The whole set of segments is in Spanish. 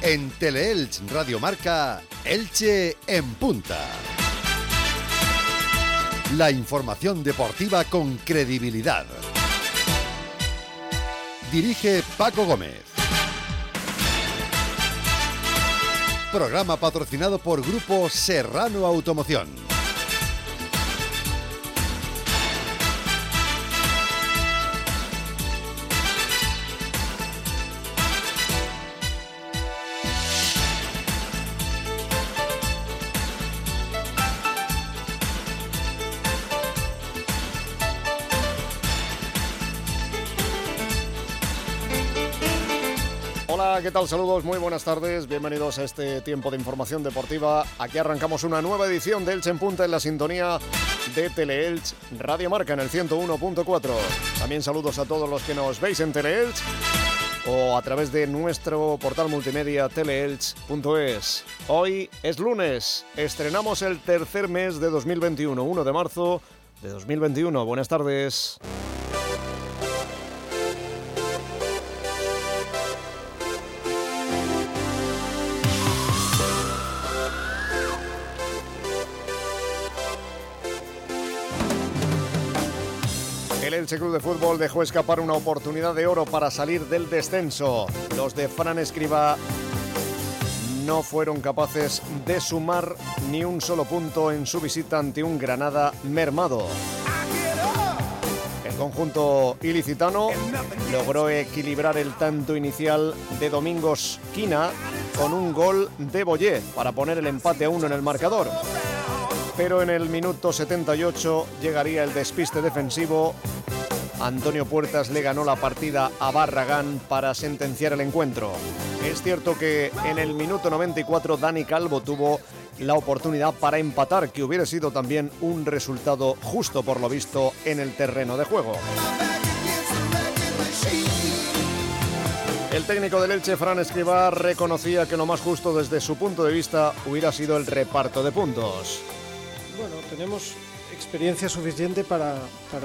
En Teleelch Radio Marca, Elche en punta. La información deportiva con credibilidad. Dirige Paco Gómez. Programa patrocinado por Grupo Serrano Automoción. Hola, ¿qué tal? Saludos, muy buenas tardes, bienvenidos a este tiempo de información deportiva. Aquí arrancamos una nueva edición de Elche en Punta en la sintonía de Teleelch Radio Marca en el 101.4. También saludos a todos los que nos veis en Teleelch o a través de nuestro portal multimedia teleelch.es. Hoy es lunes, estrenamos el tercer mes de 2021, 1 de marzo de 2021. Buenas tardes. El Elche Club de Fútbol dejó escapar una oportunidad de oro para salir del descenso. Los de Fran Escribá no fueron capaces de sumar ni un solo punto en su visita ante un Granada mermado. El conjunto ilicitano logró equilibrar el tanto inicial de Domingos Quina con un gol de Boyé para poner el empate a 1 en el marcador. Pero en el minuto 78 llegaría el despiste defensivo. Antonio Puertas le ganó la partida a Barragán para sentenciar el encuentro. Es cierto que en el minuto 94 Dani Calvo tuvo la oportunidad para empatar, que hubiera sido también un resultado justo por lo visto en el terreno de juego. El técnico del Elche, Fran Escribá, reconocía que lo más justo desde su punto de vista hubiera sido el reparto de puntos. Bueno, tenemos experiencia suficiente para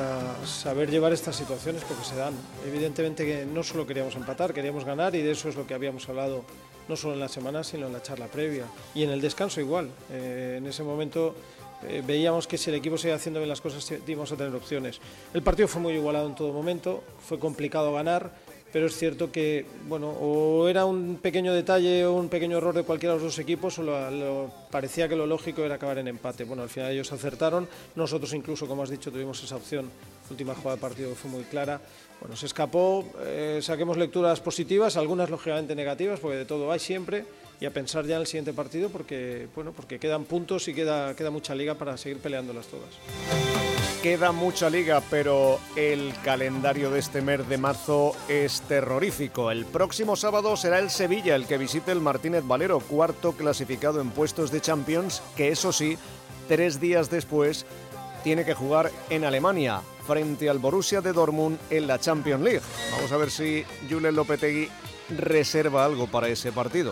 saber llevar estas situaciones porque se dan. Evidentemente que no solo queríamos empatar, queríamos ganar y de eso es lo que habíamos hablado no solo en la semana sino en la charla previa y en el descanso igual. En ese momento veíamos que si el equipo seguía haciendo bien las cosas íbamos a tener opciones. El partido fue muy igualado en todo momento, fue complicado ganar. Pero es cierto que, bueno, o era un pequeño detalle o un pequeño error de cualquiera de los dos equipos o parecía que lo lógico era acabar en empate. Bueno, al final ellos acertaron, nosotros incluso, como has dicho, tuvimos esa opción, última jugada del partido que fue muy clara. Bueno, se escapó, saquemos lecturas positivas, algunas lógicamente negativas, porque de todo hay siempre, y a pensar ya en el siguiente partido porque quedan puntos y queda mucha liga para seguir peleándolas todas. Queda mucha liga, pero el calendario de este mes de marzo es terrorífico. El próximo sábado será el Sevilla el que visite el Martínez Valero, cuarto clasificado en puestos de Champions, que eso sí, 3 días después tiene que jugar en Alemania, frente al Borussia de Dortmund en la Champions League. Vamos a ver si Julen Lopetegui reserva algo para ese partido.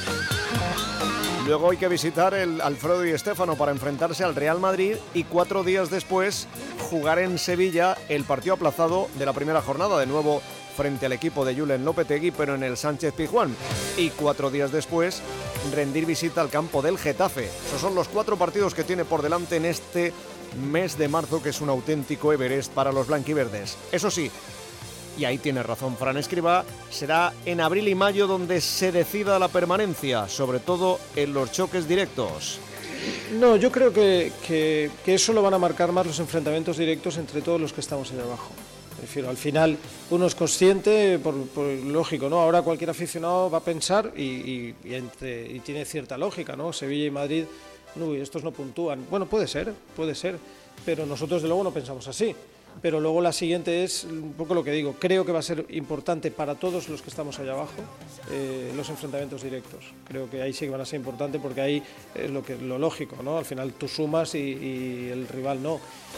Luego hay que visitar el Alfredo Di Stéfano para enfrentarse al Real Madrid y 4 días después jugar en Sevilla el partido aplazado de la primera jornada, de nuevo frente al equipo de Julen Lopetegui, pero en el Sánchez Pizjuán. Y 4 días después rendir visita al campo del Getafe. Esos son los 4 partidos que tiene por delante en este mes de marzo, que es un auténtico Everest para los blanquiverdes. Eso sí, y ahí tiene razón Fran Escribá, será en abril y mayo donde se decida la permanencia, sobre todo en los choques directos. No, yo creo que eso lo van a marcar más los enfrentamientos directos entre todos los que estamos allá abajo. Prefiero, al final uno es consciente, por lógico, ¿no? Ahora cualquier aficionado va a pensar y tiene cierta lógica, ¿no? Sevilla y Madrid, uy, estos no puntúan. Bueno, puede ser, pero nosotros de luego no pensamos así. Pero luego la siguiente es un poco lo que digo, creo que va a ser importante para todos los que estamos allá abajo los enfrentamientos directos. Creo que ahí sí que van a ser importantes porque ahí es lo lógico, ¿no? Al final tú sumas y el rival no.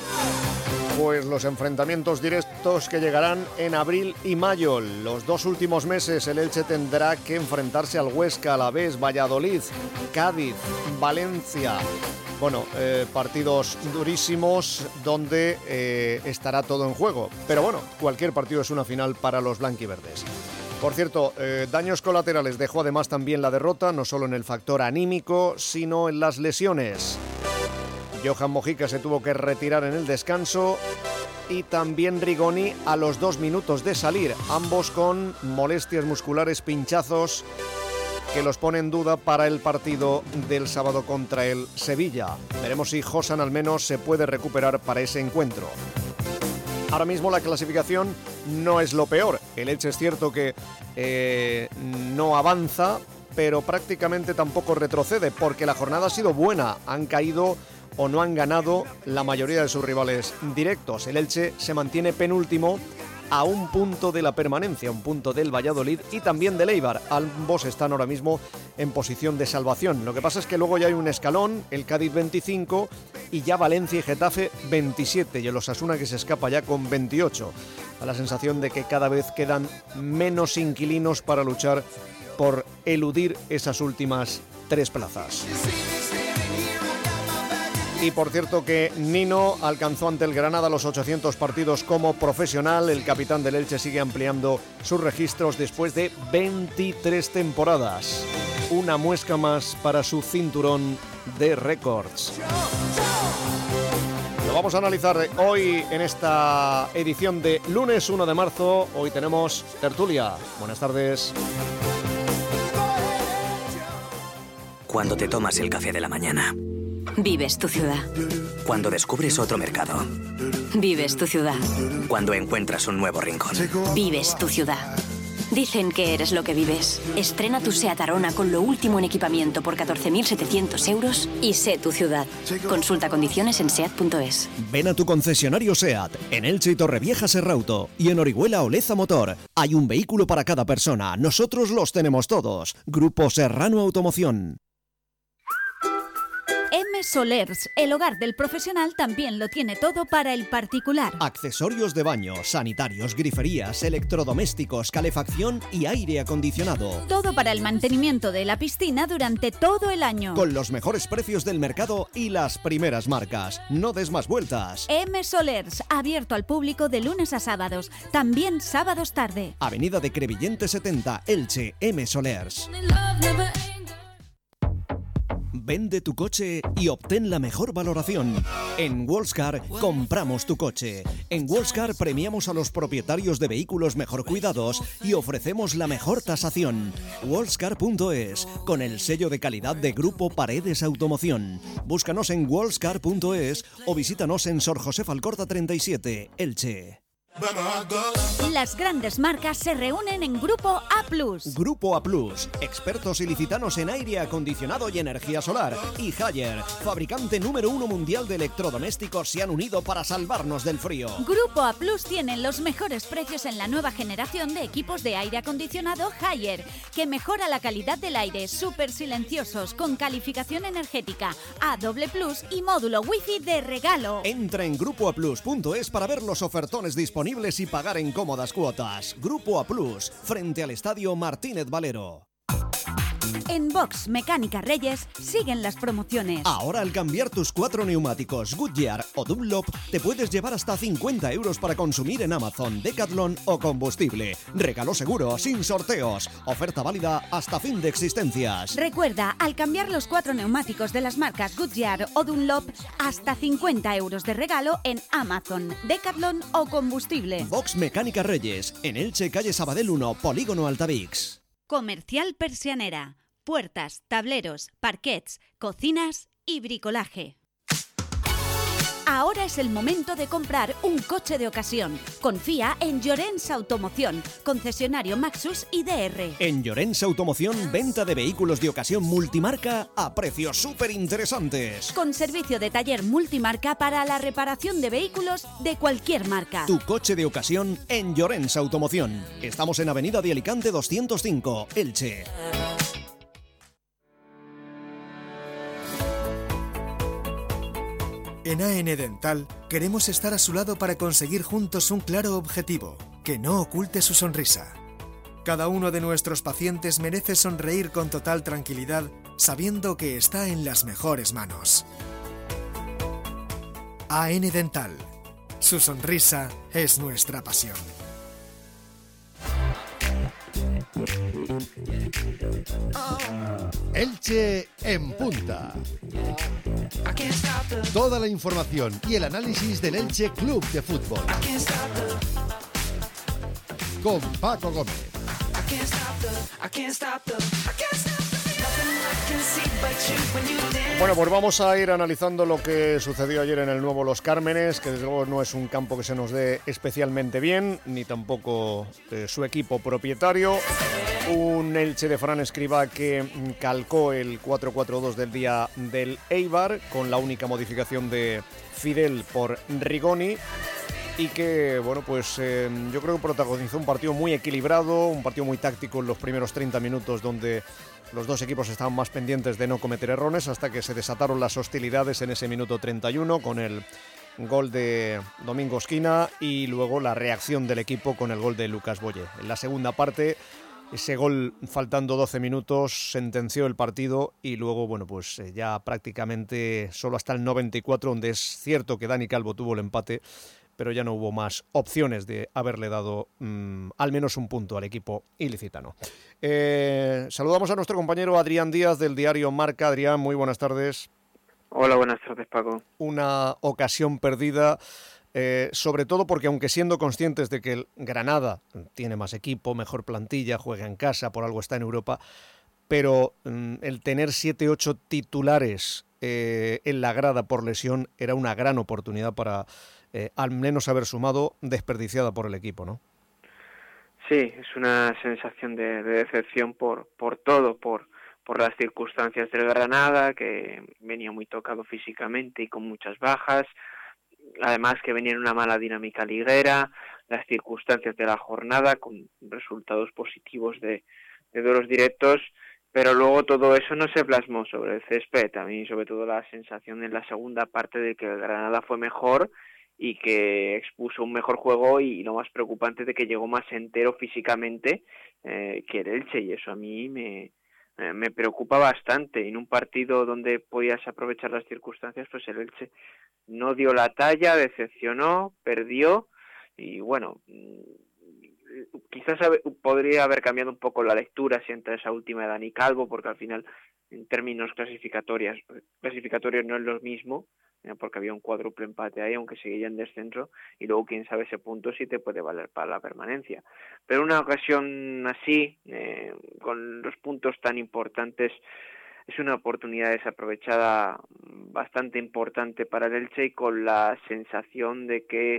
Pues los enfrentamientos directos que llegarán en abril y mayo. Los 2 últimos meses el Elche tendrá que enfrentarse al Huesca, Alavés, Valladolid, Cádiz, Valencia. Bueno, partidos durísimos donde estará todo en juego. Pero bueno, cualquier partido es una final para los blanquiverdes. Por cierto, daños colaterales dejó además también la derrota, no solo en el factor anímico, sino en las lesiones. Johan Mojica se tuvo que retirar en el descanso y también Rigoni a los 2 minutos de salir, ambos con molestias musculares, pinchazos que los pone en duda para el partido del sábado contra el Sevilla. Veremos si Josan al menos se puede recuperar para ese encuentro. Ahora mismo la clasificación no es lo peor. El Elche es cierto que no avanza, pero prácticamente tampoco retrocede, porque la jornada ha sido buena. Han caído o no han ganado la mayoría de sus rivales directos. El Elche se mantiene penúltimo a 1 punto de la permanencia, 1 punto del Valladolid y también del Eibar. Ambos están ahora mismo en posición de salvación. Lo que pasa es que luego ya hay un escalón, el Cádiz 25 y ya Valencia y Getafe 27 y el Osasuna que se escapa ya con 28. Da la sensación de que cada vez quedan menos inquilinos para luchar por eludir esas últimas 3 plazas. Y por cierto que Nino alcanzó ante el Granada los 800 partidos como profesional. El capitán del Elche sigue ampliando sus registros después de 23 temporadas. Una muesca más para su cinturón de récords. Lo vamos a analizar hoy en esta edición de lunes 1 de marzo. Hoy tenemos tertulia. Buenas tardes. Cuando te tomas el café de la mañana. Vives tu ciudad. Cuando descubres otro mercado. Vives tu ciudad. Cuando encuentras un nuevo rincón. Vives tu ciudad. Dicen que eres lo que vives. Estrena tu SEAT Arona con lo último en equipamiento por 14.700 euros y sé tu ciudad. Consulta condiciones en seat.es. Ven a tu concesionario SEAT, en Elche y Torrevieja Serrauto y en Orihuela Oleza Motor. Hay un vehículo para cada persona. Nosotros los tenemos todos. Grupo Serrano Automoción. M Solers, el hogar del profesional, también lo tiene todo para el particular. Accesorios de baño, sanitarios, griferías, electrodomésticos, calefacción y aire acondicionado. Todo para el mantenimiento de la piscina durante todo el año. Con los mejores precios del mercado y las primeras marcas. No des más vueltas. M Solers, abierto al público de lunes a sábados, también sábados tarde. Avenida de Crevillente 70, Elche, M Solers. Vende tu coche y obtén la mejor valoración. En Wallscar compramos tu coche. En Wallscar premiamos a los propietarios de vehículos mejor cuidados y ofrecemos la mejor tasación. Wallscar.es, con el sello de calidad de Grupo Paredes Automoción. Búscanos en wallscar.es o visítanos en Sor José Alcorta 37, Elche. Las grandes marcas se reúnen en Grupo A+. Grupo A+, expertos ilicitanos en aire acondicionado y energía solar. Y Haier, fabricante número 1 mundial de electrodomésticos, se han unido para salvarnos del frío. Grupo A+ tienen los mejores precios en la nueva generación de equipos de aire acondicionado Haier, que mejora la calidad del aire, súper silenciosos, con calificación energética A++ y módulo Wi-Fi de regalo. Entra en grupoaplus.es para ver los ofertones disponibles y pagar en cómodas cuotas. Grupo A+, frente al Estadio Martínez Valero. En Box Mecánica Reyes siguen las promociones. Ahora, al cambiar tus 4 neumáticos Goodyear o Dunlop, te puedes llevar hasta 50 euros para consumir en Amazon, Decathlon o combustible. Regalo seguro, sin sorteos. Oferta válida hasta fin de existencias. Recuerda, al cambiar los 4 neumáticos de las marcas Goodyear o Dunlop, hasta 50 euros de regalo en Amazon, Decathlon o combustible. Box Mecánica Reyes, en Elche, calle Sabadell 1, Polígono Altavix. Comercial Persianera. Puertas, tableros, parquets, cocinas y bricolaje. Ahora es el momento de comprar un coche de ocasión. Confía en Llorens Automoción, concesionario Maxus y DR. En Llorens Automoción, venta de vehículos de ocasión multimarca a precios súper interesantes. Con servicio de taller multimarca para la reparación de vehículos de cualquier marca. Tu coche de ocasión en Llorens Automoción. Estamos en Avenida de Alicante 205, Elche. En AN Dental queremos estar a su lado para conseguir juntos un claro objetivo, que no oculte su sonrisa. Cada uno de nuestros pacientes merece sonreír con total tranquilidad, sabiendo que está en las mejores manos. AN Dental. Su sonrisa es nuestra pasión. Elche en punta. Toda la información y el análisis del Elche Club de Fútbol. Con Paco Gómez. Bueno, pues vamos a ir analizando lo que sucedió ayer en el nuevo Los Cármenes, que desde luego no es un campo que se nos dé especialmente bien, ni tampoco su equipo propietario. Un Elche de Fran Escribá que calcó el 4-4-2 del día del Eibar, con la única modificación de Fidel por Rigoni, y que, bueno, pues yo creo que protagonizó un partido muy equilibrado, un partido muy táctico en los primeros 30 minutos, donde los dos equipos estaban más pendientes de no cometer errores, hasta que se desataron las hostilidades en ese minuto 31 con el gol de Domingo Esquina y luego la reacción del equipo con el gol de Lucas Boye. En la segunda parte, ese gol faltando 12 minutos sentenció el partido y luego, bueno, pues ya prácticamente solo hasta el 94, donde es cierto que Dani Calvo tuvo el empate, pero ya no hubo más opciones de haberle dado al menos un punto al equipo ilicitano. Saludamos a nuestro compañero Adrián Díaz del diario Marca. Adrián, muy buenas tardes. Hola, buenas tardes, Paco. Una ocasión perdida, sobre todo porque, aunque siendo conscientes de que el Granada tiene más equipo, mejor plantilla, juega en casa, por algo está en Europa, pero el tener 7-8 titulares en la grada por lesión era una gran oportunidad para al menos haber sumado, desperdiciada por el equipo, ¿no? Sí, es una sensación de decepción por todo, por las circunstancias del Granada, que venía muy tocado físicamente y con muchas bajas, además que venía en una mala dinámica liguera, las circunstancias de la jornada con resultados positivos de duelos directos, pero luego todo eso no se plasmó sobre el césped. A mí, sobre todo, la sensación en la segunda parte de que el Granada fue mejor y que expuso un mejor juego, y lo más preocupante de que llegó más entero físicamente que el Elche, y eso a mí me preocupa bastante. En un partido donde podías aprovechar las circunstancias, pues el Elche no dio la talla, decepcionó, perdió, y bueno, quizás podría haber cambiado un poco la lectura si entra esa última de Dani Calvo, porque al final, en términos clasificatorios no es lo mismo, porque había un cuádruple empate ahí, aunque seguía en descenso, y luego quién sabe ese punto si te puede valer para la permanencia. Pero una ocasión así, con los puntos tan importantes, es una oportunidad desaprovechada bastante importante para el Elche, y con la sensación de que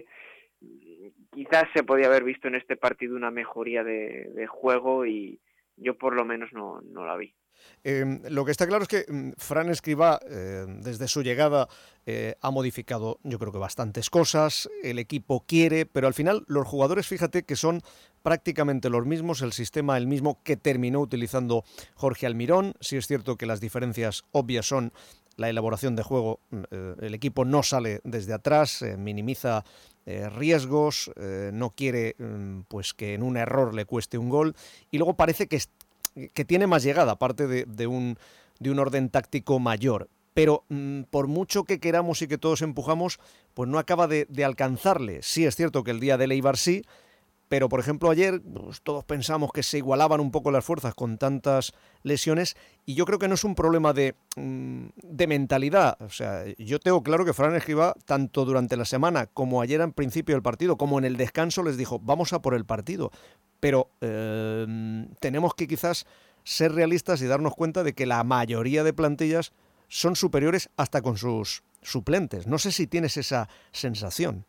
quizás se podía haber visto en este partido una mejoría de juego, y yo por lo menos no la vi. Lo que está claro es que Fran Escribá, desde su llegada, ha modificado, yo creo que bastantes cosas. El equipo quiere, pero al final los jugadores, fíjate que son prácticamente los mismos, el sistema el mismo que terminó utilizando Jorge Almirón. Sí es cierto que las diferencias obvias son la elaboración de juego. El equipo no sale desde atrás, minimiza riesgos, no quiere pues que en un error le cueste un gol, y luego parece que tiene más llegada, aparte de un orden táctico mayor. Pero por mucho que queramos y que todos empujamos, pues no acaba de alcanzarle. Sí es cierto que el día del Eibar sí, pero por ejemplo ayer pues, todos pensamos que se igualaban un poco las fuerzas con tantas lesiones, y yo creo que no es un problema de mentalidad. O sea, yo tengo claro que Fran Escribá, tanto durante la semana como ayer en principio del partido, como en el descanso, les dijo, vamos a por el partido. Pero tenemos que quizás ser realistas y darnos cuenta de que la mayoría de plantillas son superiores hasta con sus suplentes. No sé si tienes esa sensación.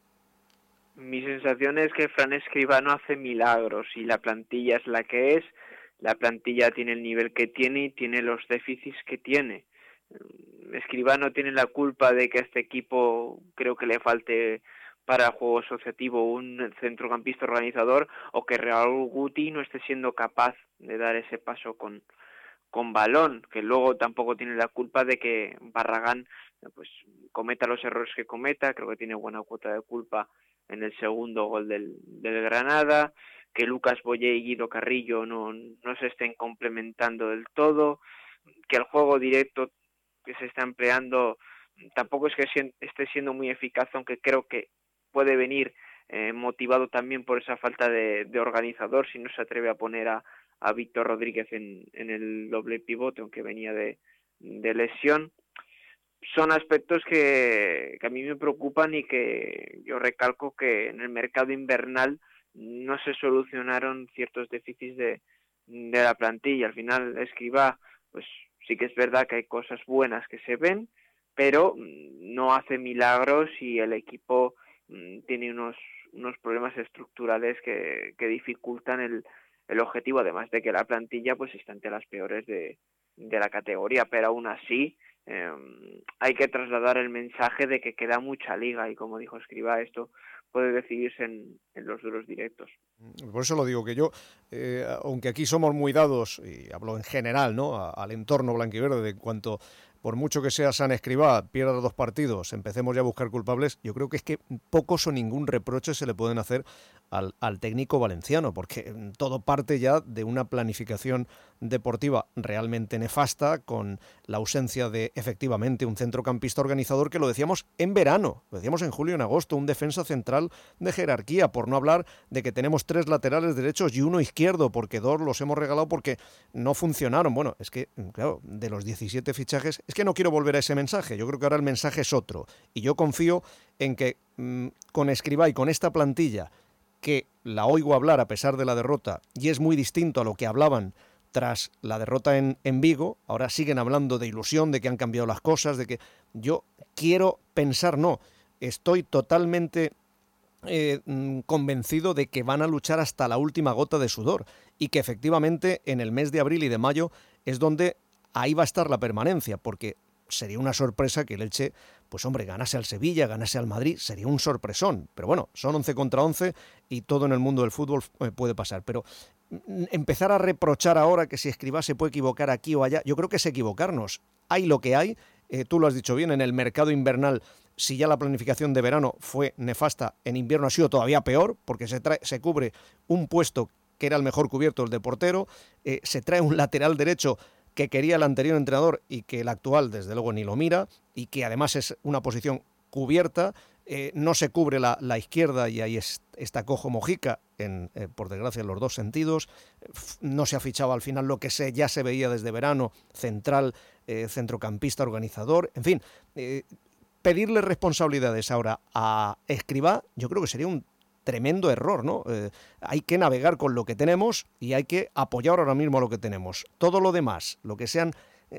Mi sensación es que Fran Escribá no hace milagros, y la plantilla es la que es. La plantilla tiene el nivel que tiene y tiene los déficits que tiene. Escribá no tiene la culpa de que a este equipo creo que le falte para el juego asociativo un centrocampista organizador, o que Raúl Guti no esté siendo capaz de dar ese paso con balón, que luego tampoco tiene la culpa de que Barragán pues cometa los errores que cometa. Creo que tiene buena cuota de culpa en el segundo gol del Granada, que Lucas Boye y Guido Carrillo no se estén complementando del todo, que el juego directo que se está empleando tampoco es que esté siendo muy eficaz, aunque creo que puede venir motivado también por esa falta de organizador, si no se atreve a poner a a Víctor Rodríguez en el doble pivote, aunque venía de lesión. Son aspectos que a mí me preocupan y que yo recalco que en el mercado invernal no se solucionaron ciertos déficits de la plantilla. Al final, Escribá, pues sí que es verdad que hay cosas buenas que se ven, pero no hace milagros y el equipo tiene unos problemas estructurales que dificultan el objetivo, además de que la plantilla pues está entre las peores de la categoría, pero aún así hay que trasladar el mensaje de que queda mucha liga y, como dijo Escribá, esto puede decidirse en los duelos directos. Por eso lo digo, que yo, aunque aquí somos muy dados, y hablo en general, ¿no?, al entorno blanquiverde, de cuanto, por mucho que sea San Escribá, pierda 2 partidos, empecemos ya a buscar culpables, yo creo que es que pocos o ningún reproche se le pueden hacer al técnico valenciano, porque todo parte ya de una planificación deportiva realmente nefasta, con la ausencia de, efectivamente, un centrocampista organizador, que lo decíamos en verano, lo decíamos en julio y en agosto, un defensa central de jerarquía, por no hablar de que tenemos 3 laterales derechos y 1 izquierdo, porque 2 los hemos regalado porque no funcionaron. Bueno, es que, claro, de los 17 fichajes, es que no quiero volver a ese mensaje, yo creo que ahora el mensaje es otro, y yo confío en que con Escribá y con esta plantilla, que la oigo hablar a pesar de la derrota, y es muy distinto a lo que hablaban tras la derrota en Vigo, ahora siguen hablando de ilusión, de que han cambiado las cosas, de que yo quiero pensar, no, estoy totalmente convencido de que van a luchar hasta la última gota de sudor, y que efectivamente en el mes de abril y de mayo es donde ahí va a estar la permanencia, porque sería una sorpresa que el Elche, pues hombre, ganase al Sevilla, ganase al Madrid, sería un sorpresón. Pero bueno, son 11 contra 11 y todo en el mundo del fútbol puede pasar. Pero empezar a reprochar ahora que si Escribá se puede equivocar aquí o allá, yo creo que es equivocarnos. Hay lo que hay, tú lo has dicho bien, en el mercado invernal, si ya la planificación de verano fue nefasta, en invierno ha sido todavía peor, porque se cubre un puesto que era el mejor cubierto, el de portero, se trae un lateral derecho que quería el anterior entrenador y que el actual desde luego ni lo mira, y que además es una posición cubierta, no se cubre la izquierda y ahí está cojo Mojica, por desgracia en los 2 sentidos, no se ha fichado al final lo que ya se veía desde verano, central, centrocampista, organizador, en fin, pedirle responsabilidades ahora a Escribá, yo creo que sería un tremendo error, ¿no? Hay que navegar con lo que tenemos y hay que apoyar ahora mismo lo que tenemos. Todo lo demás, lo que sean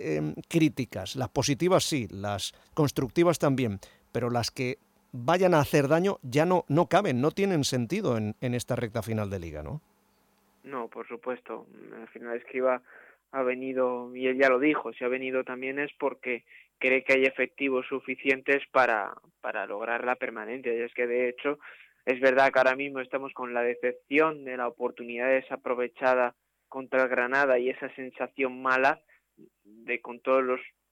críticas, las positivas sí, las constructivas también, pero las que vayan a hacer daño ya no caben, no tienen sentido en esta recta final de Liga, ¿no? No, por supuesto. Al final Escribá ha venido, y él ya lo dijo, si ha venido también es porque cree que hay efectivos suficientes para lograr la permanencia. Y es que, de hecho, es verdad que ahora mismo estamos con la decepción de la oportunidad desaprovechada contra el Granada y esa sensación mala de con todos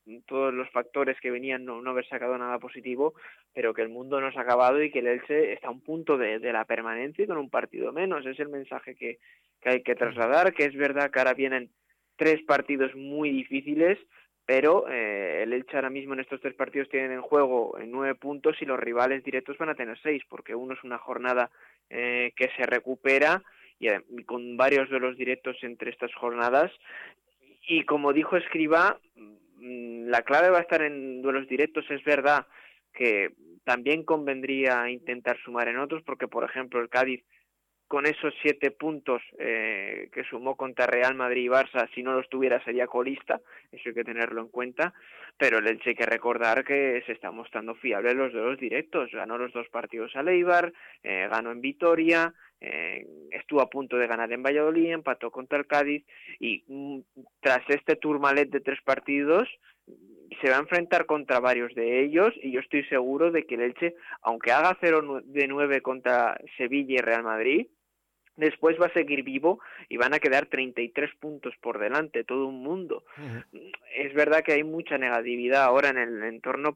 los factores que venían no haber sacado nada positivo, pero que el mundo no se ha acabado y que el Elche está a un punto de la permanencia y con un partido menos. Es el mensaje que hay que trasladar, que es verdad que ahora vienen 3 partidos muy difíciles, pero el Elche ahora mismo en estos 3 partidos tienen en juego 9 puntos y los rivales directos van a tener 6, porque uno es una jornada que se recupera y con varios duelos directos entre estas jornadas. Y como dijo Escribá, la clave va a estar en duelos directos. Es verdad que también convendría intentar sumar en otros, porque por ejemplo el Cádiz, con esos 7 puntos que sumó contra Real Madrid y Barça, si no los tuviera sería colista, eso hay que tenerlo en cuenta, pero el Elche hay que recordar que se está mostrando fiable en los duelos directos, ganó los 2 partidos al Eibar, ganó en Vitoria, estuvo a punto de ganar en Valladolid, empató contra el Cádiz y tras este tourmalet de 3 partidos se va a enfrentar contra varios de ellos y yo estoy seguro de que el Elche, aunque haga 0-9 contra Sevilla y Real Madrid, después va a seguir vivo y van a quedar 33 puntos por delante, todo un mundo. Es verdad que hay mucha negatividad ahora en el entorno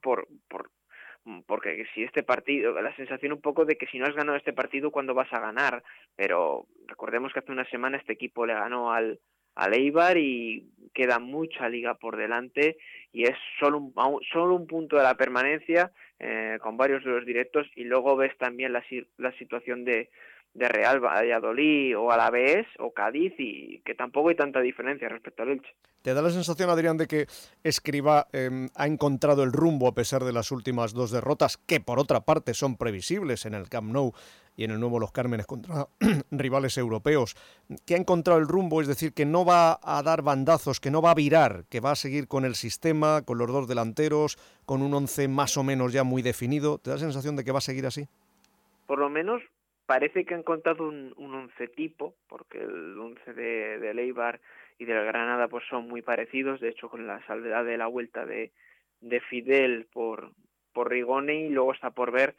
porque si este partido, la sensación un poco de que si no has ganado este partido, ¿cuándo vas a ganar? Pero recordemos que hace una semana este equipo le ganó al Eibar y queda mucha liga por delante y es solo un punto de la permanencia con varios de los directos y luego ves también la situación de Real Valladolid o Alavés o Cádiz, y que tampoco hay tanta diferencia respecto al Elche. ¿Te da la sensación, Adrián, de que Escribá ha encontrado el rumbo a pesar de las últimas 2 derrotas, que por otra parte son previsibles en el Camp Nou y en el nuevo Los Cármenes contra rivales europeos? Que ha encontrado el rumbo, es decir, que no va a dar bandazos, que no va a virar, que va a seguir con el sistema, con los 2 delanteros, con un 11 más o menos ya muy definido. ¿Te da la sensación de que va a seguir así? Por lo menos parece que han encontrado un 11 tipo, porque el 11 de Eibar y del Granada pues son muy parecidos, de hecho con la salvedad de la vuelta de Fidel por Rigoni, y luego está por ver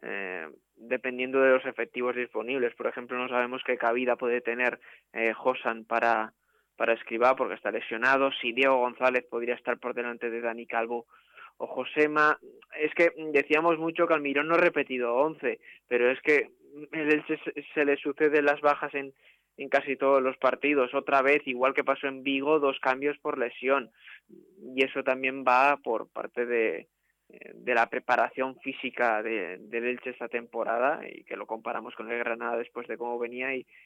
dependiendo de los efectivos disponibles. Por ejemplo, no sabemos qué cabida puede tener Josan para Escribá, porque está lesionado. Si Diego González podría estar por delante de Dani Calvo o Josema. Es que decíamos mucho que Almirón no ha repetido 11, pero es que el Elche se le suceden las bajas en casi todos los partidos. Otra vez, igual que pasó en Vigo, 2 cambios por lesión, y eso también va por parte de la preparación física del Elche esta temporada, y que lo comparamos con el Granada después de cómo venía, y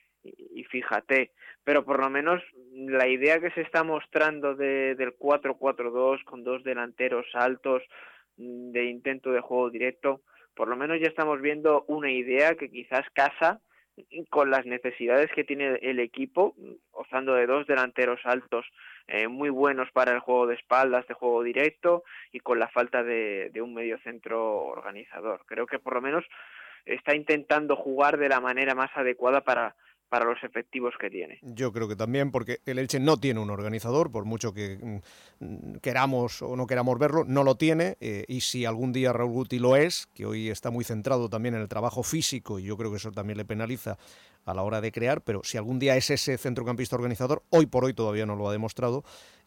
fíjate. Pero por lo menos la idea que se está mostrando del 4-4-2 con 2 delanteros altos, de intento de juego directo, por lo menos ya estamos viendo una idea que quizás casa con las necesidades que tiene el equipo, gozando de 2 delanteros altos muy buenos para el juego de espaldas, de juego directo, y con la falta de un mediocentro organizador. Creo que por lo menos está intentando jugar de la manera más adecuada para los efectivos que tiene. Yo creo que también, porque el Elche no tiene un organizador, por mucho que queramos o no queramos verlo, no lo tiene, y si algún día Raúl Guti lo es, que hoy está muy centrado también en el trabajo físico, y yo creo que eso también le penaliza a la hora de crear, pero si algún día es ese centrocampista organizador, hoy por hoy todavía no lo ha demostrado,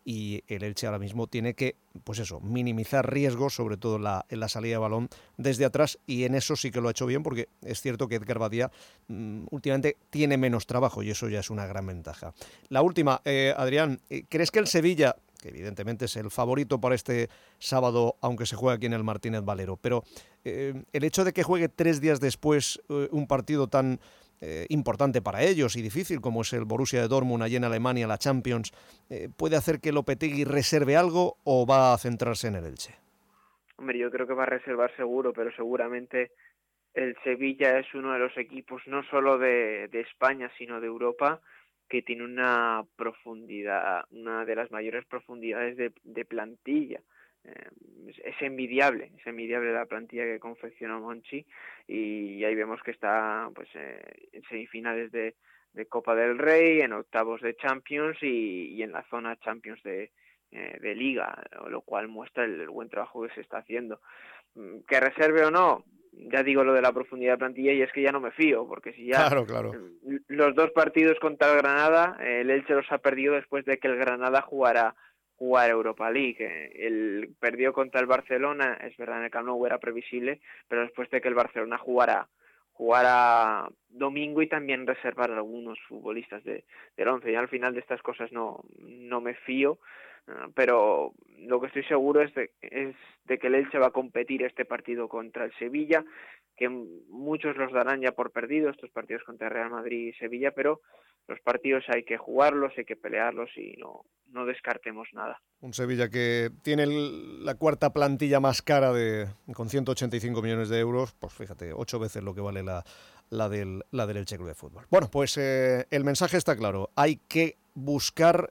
y el Elche ahora mismo tiene que, pues eso, minimizar riesgos, sobre todo en la salida de balón desde atrás, y en eso sí que lo ha hecho bien, porque es cierto que Edgar Badía últimamente tiene menos trabajo, y eso ya es una gran ventaja. La última, Adrián, ¿crees que el Sevilla, que evidentemente es el favorito para este sábado, aunque se juegue aquí en el Martínez Valero, pero el hecho de que juegue 3 días después un partido tan importante para ellos y difícil como es el Borussia de Dortmund allí en Alemania, la Champions, puede hacer que Lopetegui reserve algo, o va a centrarse en el Elche? Hombre, yo creo que va a reservar seguro, pero seguramente el Sevilla es uno de los equipos no solo de España, sino de Europa, que tiene una profundidad, una de las mayores profundidades de plantilla. Es envidiable la plantilla que confeccionó Monchi, y ahí vemos que está pues en semifinales de Copa del Rey, en octavos de Champions y en la zona Champions de Liga, lo cual muestra el buen trabajo que se está haciendo. Que reserve o no, ya digo lo de la profundidad de plantilla, y es que ya no me fío, porque si ya claro. Los 2 partidos contra el Granada, el Elche los ha perdido después de que el Granada jugara Europa League. Él perdió contra el Barcelona, es verdad, en el Camp Nou era previsible, pero después de que el Barcelona jugara domingo, y también reservar a algunos futbolistas del 11. Y al final de estas cosas no me fío, pero lo que estoy seguro es de que el Elche va a competir este partido contra el Sevilla, que muchos los darán ya por perdidos, estos partidos contra Real Madrid y Sevilla, pero los partidos hay que jugarlos, hay que pelearlos, y no descartemos nada. Un Sevilla que tiene la 4ª plantilla más cara con 185 millones de euros, pues fíjate, 8 veces lo que vale la del Elche Club de Fútbol. Bueno, pues el mensaje está claro, hay que buscar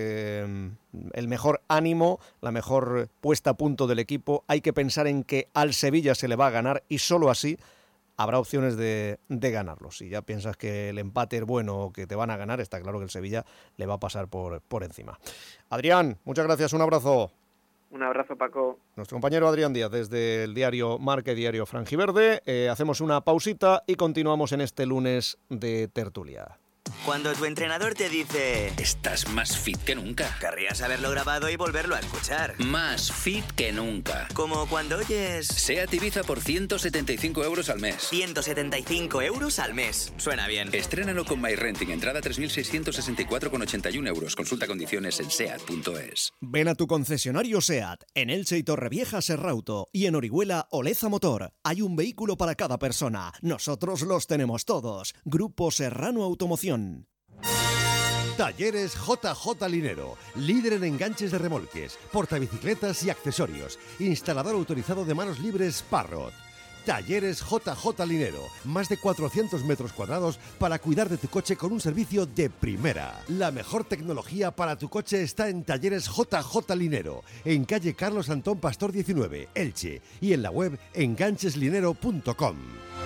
el mejor ánimo, la mejor puesta a punto del equipo, hay que pensar en que al Sevilla se le va a ganar, y solo así habrá opciones de ganarlo. Si ya piensas que el empate es bueno o que te van a ganar, está claro que el Sevilla le va a pasar por encima. Adrián, muchas gracias, un abrazo. Un abrazo, Paco. Nuestro compañero Adrián Díaz, desde el diario Marca y diario Franjiverde. Hacemos una pausita y continuamos en este lunes de tertulia. Cuando tu entrenador te dice... Estás más fit que nunca. Querrías haberlo grabado y volverlo a escuchar. Más fit que nunca. Como cuando oyes... SEAT Ibiza por 175 euros al mes. 175 euros al mes. Suena bien. Estrénalo con MyRenting. Entrada 3.664,81 euros. Consulta condiciones en SEAT.es. Ven a tu concesionario SEAT. En Elche y Torrevieja, Serrauto. Y en Orihuela, Oleza Motor. Hay un vehículo para cada persona. Nosotros los tenemos todos. Grupo Serrano Automoción. Talleres JJ Linero, líder en enganches de remolques, portabicicletas y accesorios. Instalador autorizado de manos libres Parrot. Talleres JJ Linero, más de 400 metros cuadrados para cuidar de tu coche con un servicio de primera. La mejor tecnología para tu coche está en Talleres JJ Linero, en calle Carlos Antón Pastor 19, Elche, y en la web engancheslinero.com.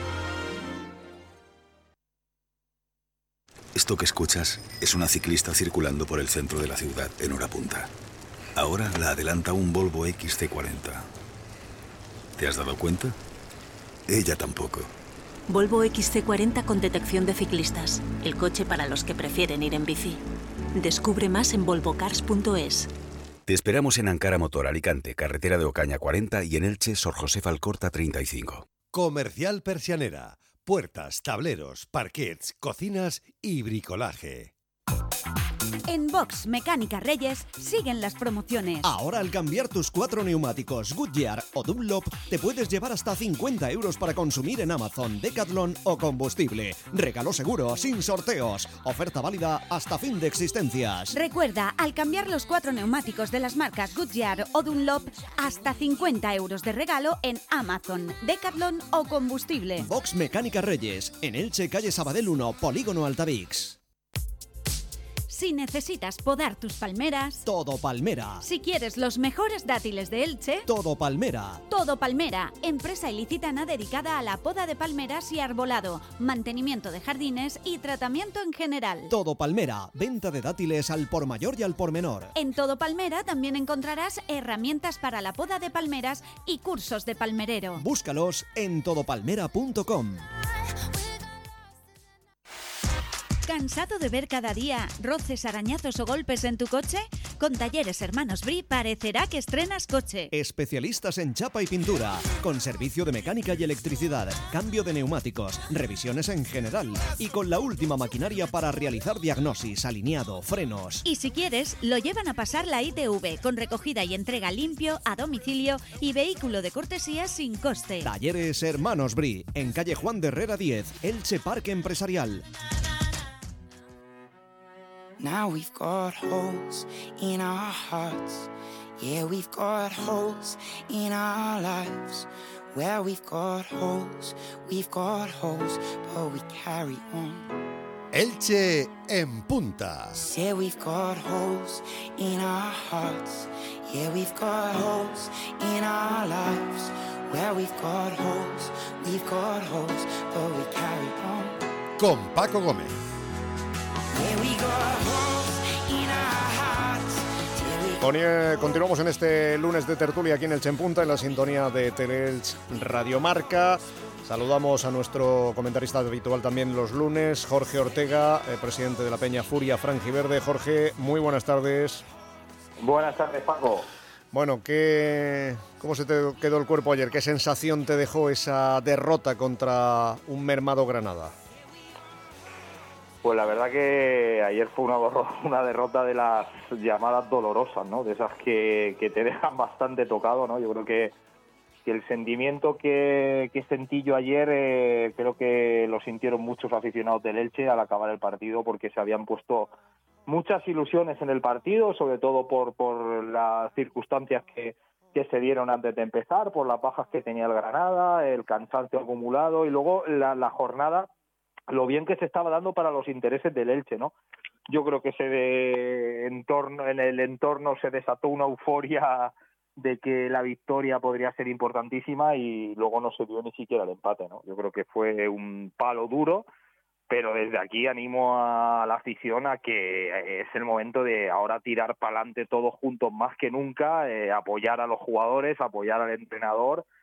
Esto que escuchas es una ciclista circulando por el centro de la ciudad en hora punta. Ahora la adelanta un Volvo XC40. ¿Te has dado cuenta? Ella tampoco. Volvo XC40 con detección de ciclistas. El coche para los que prefieren ir en bici. Descubre más en volvocars.es. Te esperamos en Ankara Motor, Alicante, carretera de Ocaña 40 y en Elche, Sor José Alcorta 35. Comercial Persianera. Puertas, tableros, parquets, cocinas y bricolaje. En Box Mecánica Reyes siguen las promociones. Ahora al cambiar tus 4 neumáticos Goodyear o Dunlop te puedes llevar hasta 50 euros para consumir en Amazon, Decathlon o combustible. Regalo seguro, sin sorteos. Oferta válida hasta fin de existencias. Recuerda, al cambiar los 4 neumáticos de las marcas Goodyear o Dunlop, hasta 50 euros de regalo en Amazon, Decathlon o combustible. Box Mecánica Reyes, en Elche, calle Sabadell 1, Polígono Altavix. Si necesitas podar tus palmeras... Todo Palmera. Si quieres los mejores dátiles de Elche... Todo Palmera. Todo Palmera, empresa ilicitana dedicada a la poda de palmeras y arbolado, mantenimiento de jardines y tratamiento en general. Todo Palmera, venta de dátiles al por mayor y al por menor. En Todo Palmera también encontrarás herramientas para la poda de palmeras y cursos de palmerero. Búscalos en todopalmera.com. ¿Cansado de ver cada día roces, arañazos o golpes en tu coche? Con Talleres Hermanos Bri parecerá que estrenas coche. Especialistas en chapa y pintura, con servicio de mecánica y electricidad, cambio de neumáticos, revisiones en general y con la última maquinaria para realizar diagnosis, alineado, frenos. Y si quieres, lo llevan a pasar la ITV con recogida y entrega limpio, a domicilio y vehículo de cortesía sin coste. Talleres Hermanos Bri, en calle Juan de Herrera 10, Elche Parque Empresarial. Now we've got holes in our hearts. Yeah, we've got holes in our lives. Where we've got holes, but we carry on. Elche en punta. Yeah, we've got holes in our hearts. Yeah, we've got holes in our lives. Where we've got holes, but we carry on. Con Paco Gómez. Continuamos en este lunes de tertulia aquí en Elche en Punta, en la sintonía de Teleelch Radio Marca. Saludamos a nuestro comentarista habitual también los lunes, Jorge Ortega, presidente de la Peña Furia Franjiverde. Jorge, muy buenas tardes. Buenas tardes, Paco. Bueno, ¿cómo se te quedó el cuerpo ayer? ¿Qué sensación te dejó esa derrota contra un mermado Granada? Pues la verdad que ayer fue una derrota de las llamadas dolorosas, ¿no? De esas que te dejan bastante tocado, ¿no? Yo creo que el sentimiento que sentí yo ayer, creo que lo sintieron muchos aficionados del Elche al acabar el partido, porque se habían puesto muchas ilusiones en el partido, sobre todo por las circunstancias que se dieron antes de empezar, por las bajas que tenía el Granada, el cansancio acumulado y luego la jornada, lo bien que se estaba dando para los intereses del Elche, ¿no? Yo creo que en el entorno se desató una euforia de que la victoria podría ser importantísima y luego no se dio ni siquiera el empate, ¿no? Yo creo que fue un palo duro, pero desde aquí animo a la afición a que es el momento de ahora tirar para adelante todos juntos más que nunca, apoyar a los jugadores, apoyar al entrenador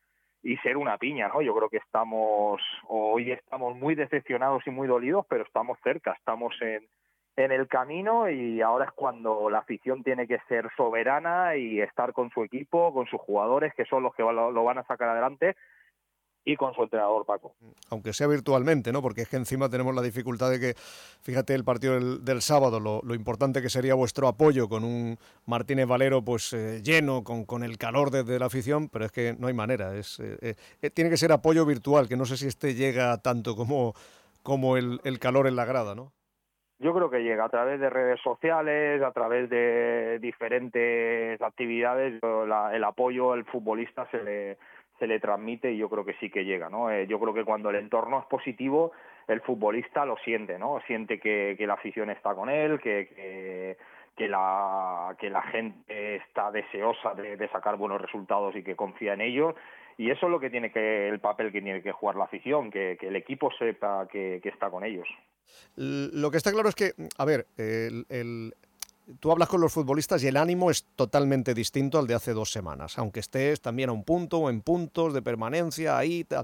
ser una piña, ¿no? Yo creo que hoy estamos muy decepcionados y muy dolidos, pero estamos cerca, estamos en el camino, y ahora es cuando la afición tiene que ser soberana y estar con su equipo, con sus jugadores, que son los que lo van a sacar adelante, y con su entrenador, Paco. Aunque sea virtualmente, ¿no? Porque es que encima tenemos la dificultad de que, fíjate, el partido del sábado, lo importante que sería vuestro apoyo con un Martínez Valero pues lleno, con el calor de la afición, pero es que no hay manera. Tiene que ser apoyo virtual, que no sé si llega tanto como el calor en la grada, ¿no? Yo creo que llega a través de redes sociales, a través de diferentes actividades. El apoyo al futbolista se le transmite, y yo creo que sí que llega, ¿no? Yo creo que cuando el entorno es positivo, el futbolista lo siente, ¿no? Siente que la afición está con él, que la gente está deseosa de sacar buenos resultados y que confía en ellos, y eso es lo que el papel que tiene que jugar la afición, que el equipo sepa que está con ellos. Lo que está claro es que, a ver, tú hablas con los futbolistas y el ánimo es totalmente distinto al de hace 2 semanas, aunque estés también a un punto o en puntos de permanencia, ahí tal.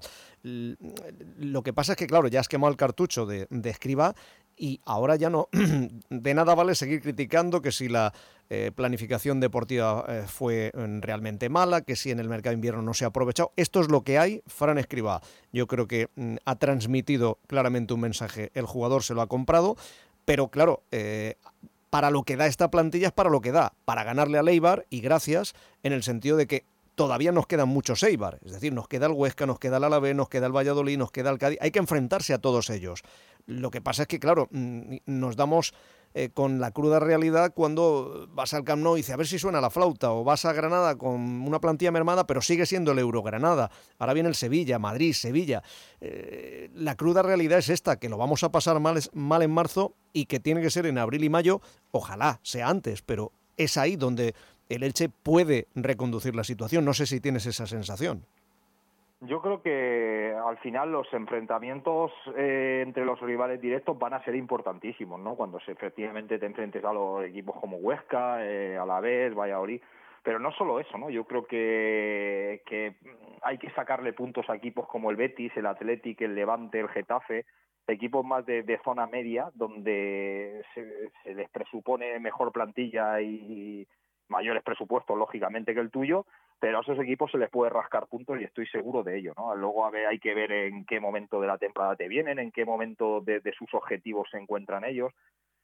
Lo que pasa es que, claro, ya has quemado el cartucho de Escribá, y ahora ya no de nada vale seguir criticando que si la planificación deportiva fue realmente mala, que si en el mercado de invierno no se ha aprovechado. Esto es lo que hay. Fran Escribá, yo creo que ha transmitido claramente un mensaje, el jugador se lo ha comprado, pero claro, para lo que da esta plantilla es para lo que da, para ganarle al Eibar, y gracias, en el sentido de que todavía nos quedan muchos Eibar, es decir, nos queda el Huesca, nos queda el Alavés, nos queda el Valladolid, nos queda el Cádiz, hay que enfrentarse a todos ellos. Lo que pasa es que, claro, nos damos con la cruda realidad cuando vas al Camp Nou y dices, a ver si suena la flauta, o vas a Granada con una plantilla mermada, pero sigue siendo el Eurogranada. Ahora viene el Sevilla, Madrid, Sevilla. La cruda realidad es esta, que lo vamos a pasar mal en marzo, y que tiene que ser en abril y mayo, ojalá sea antes, pero es ahí donde el Elche puede reconducir la situación. No sé si tienes esa sensación. Yo creo que al final los enfrentamientos entre los rivales directos van a ser importantísimos, ¿no? Cuando efectivamente te enfrentes a los equipos como Huesca, Alavés, Valladolid. Pero no solo eso, ¿no? Yo creo que hay que sacarle puntos a equipos como el Betis, el Athletic, el Levante, el Getafe, equipos más de zona media, donde se les presupone mejor plantilla y mayores presupuestos, lógicamente, que el tuyo, pero a esos equipos se les puede rascar puntos, y estoy seguro de ello, ¿no? Luego hay que ver en qué momento de la temporada te vienen, en qué momento de sus objetivos se encuentran ellos.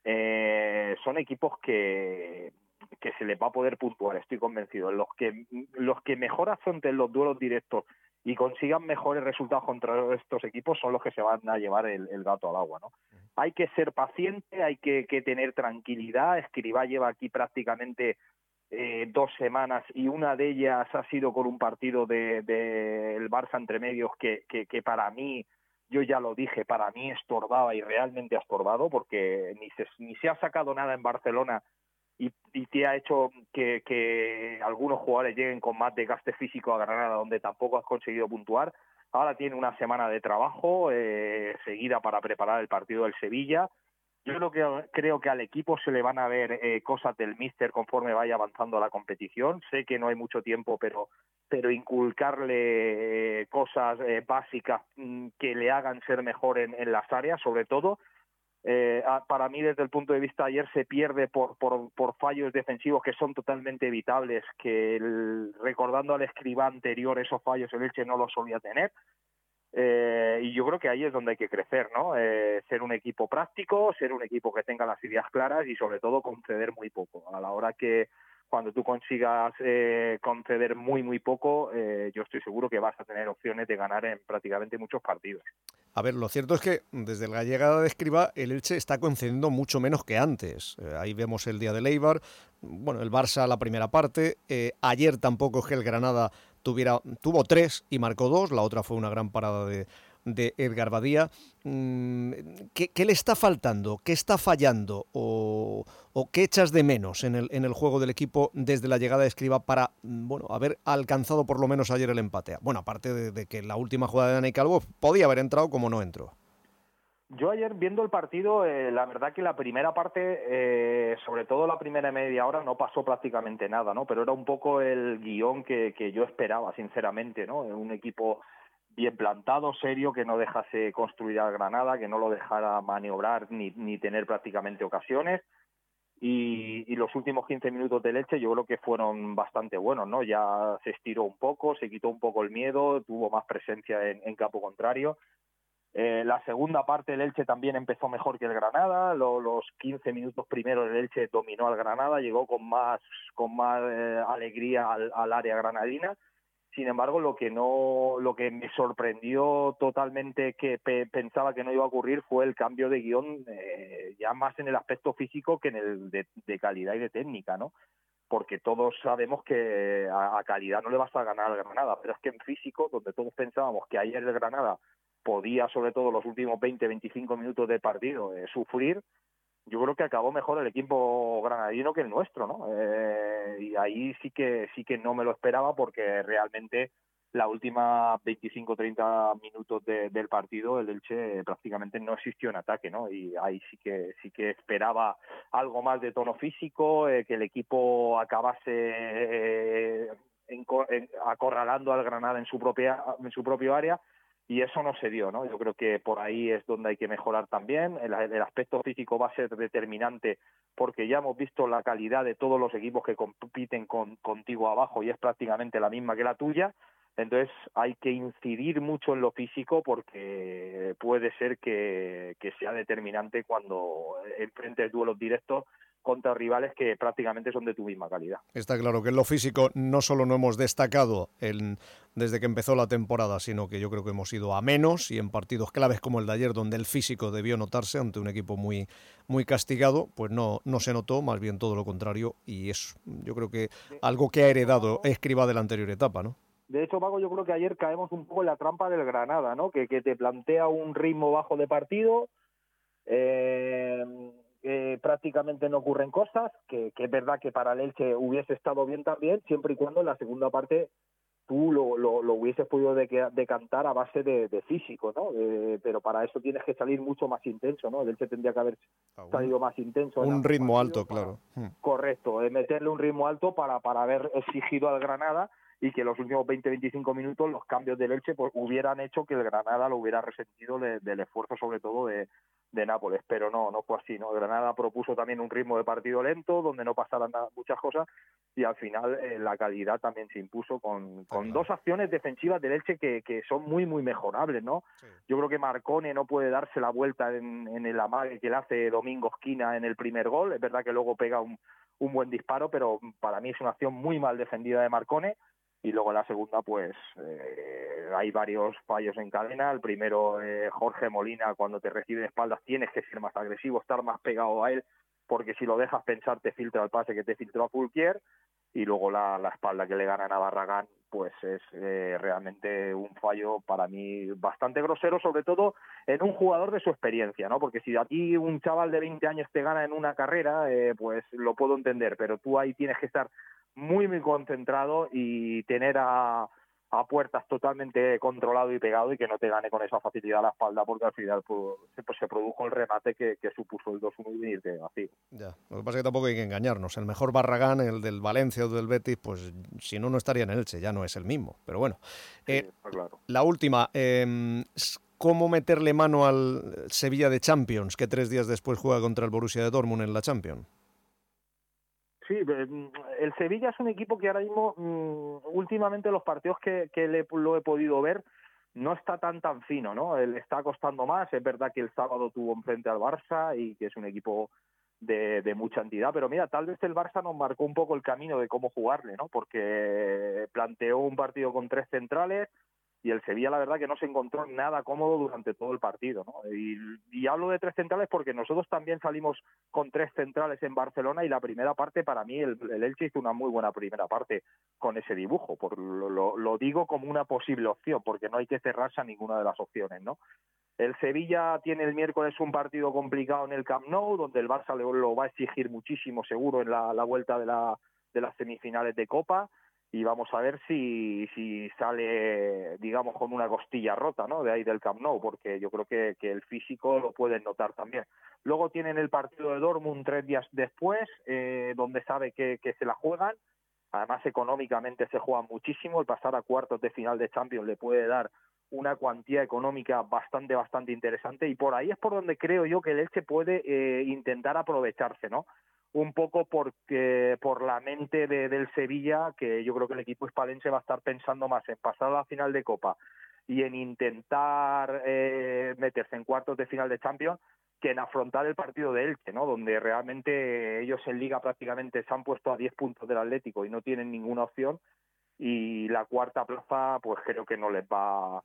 Son equipos que se les va a poder puntuar, estoy convencido. Los que mejor afronten los duelos directos y consigan mejores resultados contra estos equipos son los que se van a llevar el gato al agua, ¿no? Hay que ser paciente, hay que tener tranquilidad. Escribá lleva aquí prácticamente 2 semanas, y una de ellas ha sido con un partido del Barça entre medios que para mí, yo ya lo dije, para mí estorbaba, y realmente ha estorbado, porque ni se ha sacado nada en Barcelona, y te ha hecho que algunos jugadores lleguen con más desgaste físico a Granada, donde tampoco has conseguido puntuar. Ahora tiene una semana de trabajo seguida para preparar el partido del Sevilla. Yo creo que al equipo se le van a ver cosas del míster conforme vaya avanzando la competición. Sé que no hay mucho tiempo, pero inculcarle cosas básicas que le hagan ser mejor en las áreas, sobre todo. Para mí, desde el punto de vista de ayer, se pierde por fallos defensivos que son totalmente evitables, que recordando al Escribá anterior, esos fallos el Elche no los solía tener. Y yo creo que ahí es donde hay que crecer, ¿no? Ser un equipo práctico, ser un equipo que tenga las ideas claras, y sobre todo conceder muy poco. A la hora que cuando tú consigas conceder muy poco, yo estoy seguro que vas a tener opciones de ganar en prácticamente muchos partidos. A ver, lo cierto es que desde la llegada de Escribá el Elche está concediendo mucho menos que antes. Ahí vemos el día del Eibar, bueno, el Barça la primera parte. Ayer tampoco es que el Granada tuvo 3 y marcó 2, la otra fue una gran parada de Edgar Badía. ¿Qué le está faltando? ¿Qué está fallando? ¿O qué echas de menos en el juego del equipo desde la llegada de Escribá para haber alcanzado por lo menos ayer el empate? Bueno, aparte de que la última jugada de Dani Calvo podía haber entrado como no entró. Yo ayer viendo el partido, la verdad que la primera parte, sobre todo la primera media hora, no pasó prácticamente nada, ¿no? Pero era un poco el guión que yo esperaba, sinceramente, ¿no? Un equipo bien plantado, serio, que no dejase construir al Granada, que no lo dejara maniobrar ni tener prácticamente ocasiones. Y los últimos 15 minutos del Elche yo creo que fueron bastante buenos, ¿no? Ya se estiró un poco, se quitó un poco el miedo, tuvo más presencia en campo contrario. La segunda parte el Elche también empezó mejor que el Granada. Los 15 minutos primeros el Elche dominó al Granada, llegó con más alegría al área granadina. Sin embargo, lo que me sorprendió totalmente, que pensaba que no iba a ocurrir, fue el cambio de guión, ya más en el aspecto físico que en el de calidad y de técnica, ¿no? Porque todos sabemos que a calidad no le vas a ganar al Granada, pero es que en físico, donde todos pensábamos que ayer el Granada podía, sobre todo los últimos 20-25 minutos de partido, sufrir, yo creo que acabó mejor el equipo granadino que el nuestro, ¿no? Y ahí sí que no me lo esperaba, porque realmente la última 25-30 minutos del partido el Elche prácticamente no existió en ataque, ¿no? Y ahí sí que esperaba algo más de tono físico, que el equipo acabase acorralando al Granada en su propio área. Y eso no se dio, ¿no? Yo creo que por ahí es donde hay que mejorar también. El aspecto físico va a ser determinante, porque ya hemos visto la calidad de todos los equipos que compiten contigo abajo y es prácticamente la misma que la tuya. Entonces hay que incidir mucho en lo físico, porque puede ser que sea determinante cuando enfrentes duelos directos contra rivales que prácticamente son de tu misma calidad. Está claro que en lo físico no solo no hemos destacado desde que empezó la temporada, sino que yo creo que hemos ido a menos, y en partidos claves como el de ayer, donde el físico debió notarse ante un equipo muy, muy castigado, pues no se notó, más bien todo lo contrario, y es yo creo que algo que ha heredado Escribá de la anterior etapa, ¿no? De hecho, Paco, yo creo que ayer caemos un poco en la trampa del Granada, ¿no? Que te plantea un ritmo bajo de partido, prácticamente no ocurren cosas, que es verdad que para el Elche hubiese estado bien también, siempre y cuando en la segunda parte tú lo hubieses podido decantar a base de físico, ¿no? Pero para eso tienes que salir mucho más intenso, ¿no? El Elche tendría que haber salido más intenso. Un ritmo alto, claro. Correcto, meterle un ritmo alto para haber exigido al Granada, y que los últimos 20-25 minutos los cambios del Elche pues hubieran hecho que el Granada lo hubiera resentido del esfuerzo, sobre todo de Nápoles, pero no fue así, ¿no? El Granada propuso también un ritmo de partido lento, donde no pasaran muchas cosas, y al final la calidad también se impuso con dos acciones defensivas del Elche que son muy, muy mejorables, ¿no? Sí. Yo creo que Marcone no puede darse la vuelta en el amague que le hace Domingo Esquina en el primer gol. Es verdad que luego pega un buen disparo, pero para mí es una acción muy mal defendida de Marcone. Y luego en la segunda pues hay varios fallos en cadena. El primero, Jorge Molina, cuando te recibe de espaldas tienes que ser más agresivo, estar más pegado a él, porque si lo dejas pensar te filtra el pase que te filtró a Fulquier. Y luego la espalda que le ganan a Barragán pues es realmente un fallo para mí bastante grosero, sobre todo en un jugador de su experiencia, ¿no? Porque si a ti un chaval de 20 años te gana en una carrera, pues lo puedo entender, pero tú ahí tienes que estar muy, muy concentrado y tener a Puertas totalmente controlado y pegado, y que no te gane con esa facilidad la espalda, porque al final pues se produjo el remate que supuso el 2-1 y venirte así. Ya, lo que pasa es que tampoco hay que engañarnos. El mejor Barragán, el del Valencia o del Betis, pues si no estaría en el Elche, ya no es el mismo. Pero bueno, sí, claro. La última, ¿cómo meterle mano al Sevilla de Champions, que 3 días después juega contra el Borussia de Dortmund en la Champions? Sí, el Sevilla es un equipo que ahora mismo, últimamente los partidos que lo he podido ver, no está tan fino, ¿no? Le está costando más. Es verdad que el sábado tuvo enfrente al Barça y que es un equipo de mucha entidad, pero mira, tal vez el Barça nos marcó un poco el camino de cómo jugarle, ¿no? Porque planteó un partido con 3 centrales, y el Sevilla la verdad que no se encontró nada cómodo durante todo el partido, ¿no? Y hablo de 3 centrales porque nosotros también salimos con 3 centrales en Barcelona, y la primera parte, para mí el Elche hizo una muy buena primera parte con ese dibujo. Lo digo como una posible opción, porque no hay que cerrarse a ninguna de las opciones, ¿no? El Sevilla tiene el miércoles un partido complicado en el Camp Nou, donde el Barça lo va a exigir muchísimo seguro en la vuelta de las semifinales de Copa. y vamos a ver si sale, digamos, con una costilla rota, ¿no?, de ahí del Camp Nou, porque yo creo que el físico lo pueden notar también. Luego tienen el partido de Dortmund 3 días después, donde sabe que se la juegan. Además, económicamente se juega muchísimo. El pasar a cuartos de final de Champions le puede dar una cuantía económica bastante interesante, y por ahí es por donde creo yo que el Elche puede intentar aprovecharse, ¿no? Un poco porque por la mente del Sevilla, que yo creo que el equipo hispalense va a estar pensando más en pasar a la final de Copa y en intentar meterse en cuartos de final de Champions, que en afrontar el partido de Elche, ¿no?, donde realmente ellos en Liga prácticamente se han puesto a 10 puntos del Atlético y no tienen ninguna opción, y la cuarta plaza pues creo que no les va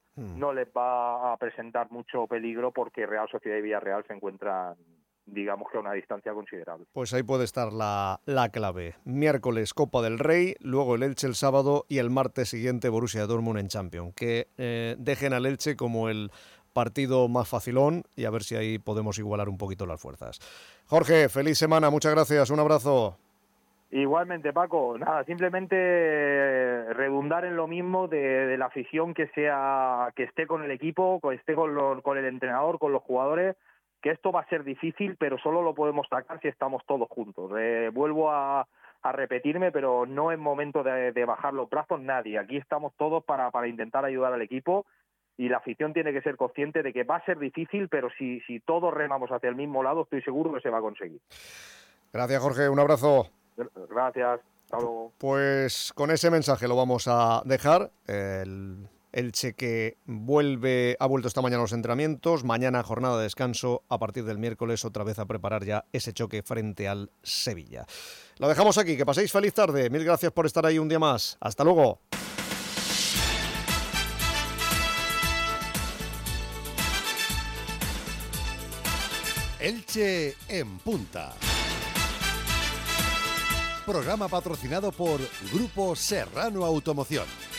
a presentar mucho peligro, porque Real Sociedad y Villarreal se encuentran, digamos, que a una distancia considerable. Pues ahí puede estar la clave. Miércoles Copa del Rey, luego el Elche el sábado y el martes siguiente Borussia Dortmund en Champions. Que dejen al Elche como el partido más facilón y a ver si ahí podemos igualar un poquito las fuerzas. Jorge, feliz semana, muchas gracias, un abrazo. Igualmente, Paco, nada, simplemente redundar en lo mismo de la afición que esté con el equipo, que esté con el entrenador, con los jugadores, que esto va a ser difícil, pero solo lo podemos sacar si estamos todos juntos. Vuelvo a repetirme, pero no es momento de bajar los brazos nadie. Aquí estamos todos para intentar ayudar al equipo, y la afición tiene que ser consciente de que va a ser difícil, pero si todos remamos hacia el mismo lado, estoy seguro que se va a conseguir. Gracias, Jorge, un abrazo. Gracias, hasta luego. Pues con ese mensaje lo vamos a dejar. El Elche que ha vuelto esta mañana a los entrenamientos, mañana jornada de descanso, a partir del miércoles otra vez a preparar ya ese choque frente al Sevilla. Lo dejamos aquí, que paséis feliz tarde, mil gracias por estar ahí un día más, hasta luego. Elche en Punta. Programa patrocinado por Grupo Serrano Automoción.